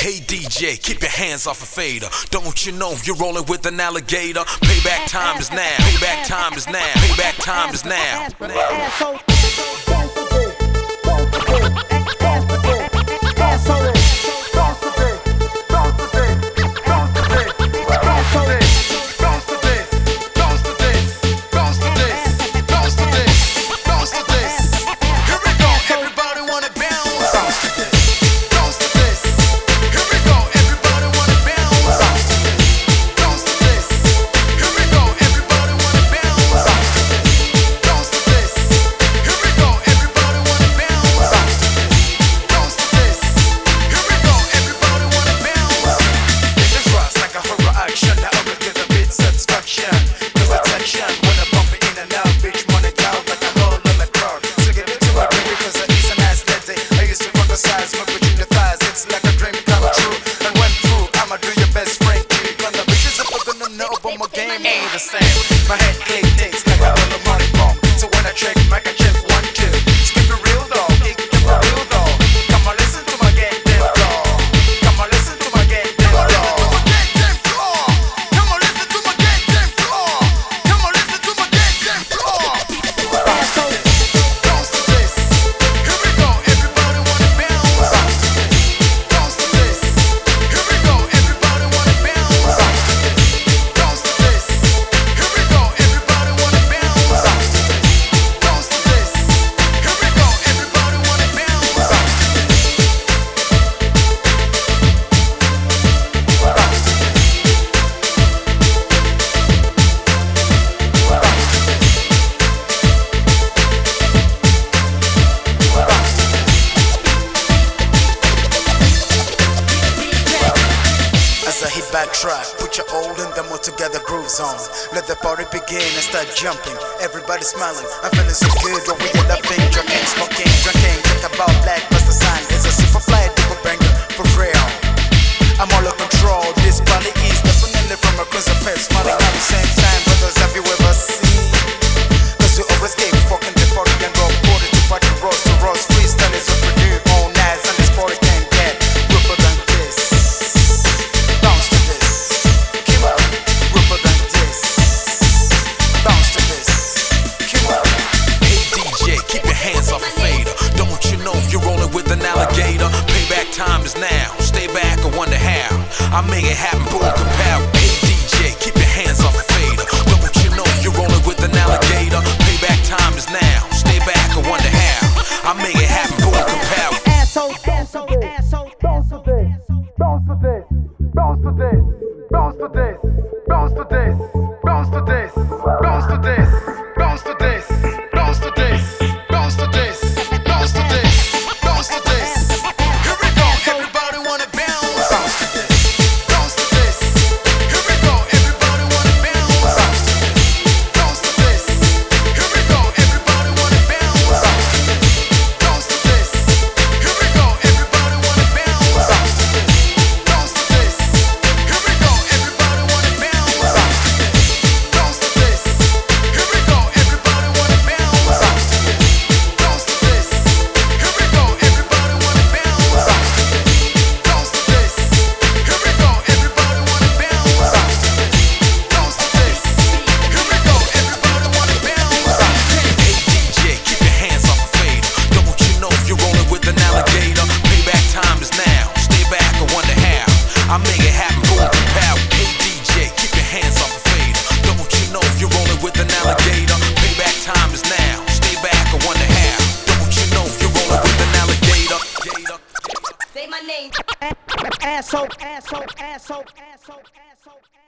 Hey DJ, keep your hands off a fader. Don't you know you're rolling with an alligator? Payback time is now. Payback time is now. Payback time is now. Ain't the same. My head click takes like a little money bomb. So when I check, I can check 1, 2. Skip the real dog, keep the real dog. Come on, listen to my get them floor. Come on, listen to my get them floor. Come on, listen to my get them floor. Come on, listen to my get them floor. Bounce to this. Here we go, everybody wanna bounce. Bounce to this. Here we go, everybody wanna bounce. Bounce to this. Here we go, everybody wanna bounce. Bounce to this. Here we go, everybody wanna bounce. As I hit back track, put your old and them all together grooves on. Let the party begin and start jumping. Everybody smiling, I'm feeling so good. What we all loving, drinking, smoking, drinking. Talk about black plus the sign. It's a super fly, double banger for real. I'm all in control. This body is definitely from a crimson pet. Smiling at the same time, brothers, have you ever seen? Cause we always keep fucking the party and go party to party, roast to roast. Freestyle is what we do all night, and this party can get rougher than this. Bounce to this. Come on, rougher than this. Bounce to this. Come on. Hey DJ, keep your hands off a fader. Don't you know you're rolling with an alligator? Payback time is now. Stay back and wonder how I make it happen, boom, kapow. Hey DJ, keep your hands off a fader. Don't you know you're rolling with an alligator? Payback time is now. Stay back and wonder how I make it happen, boom, kapow. Asshole, asshole, asshole, bounce to this, bounce to this, bounce to this, bounce to this, bounce to this, bounce to this, bounce to this, bounce to this, bounce to this, bounce to this, bounce to this, bounce to this. Here we go, everybody wanna bounce. Bounce to this. Bounce to this. Here we go, everybody wanna bounce. Bounce to this. Here we go, everybody wanna bounce. Bounce to this. Here we go, everybody wanna bounce. Bounce to this. Here we go, everybody wanna bounce. Bounce to this. Here we go, everybody wanna bounce. Bounce to this. Here we go, everybody wanna bounce. Bounce to this. Here we go, everybody wanna bounce. Bounce to this. Here we go, everybody wanna bounce. Hey DJ, keep your hands off a fader. Don't you know you're rolling with an alligator? Payback time is now. Stay back and wonder how I make it happen, boom, kapow. Hey DJ, keep your hands off a fader. Don't you know you're rolling with an alligator? Payback time is now. Stay back and wonder how. Don't you know you're rolling with an alligator? Say my name. asshole, asshole, asshole, asshole, asshole.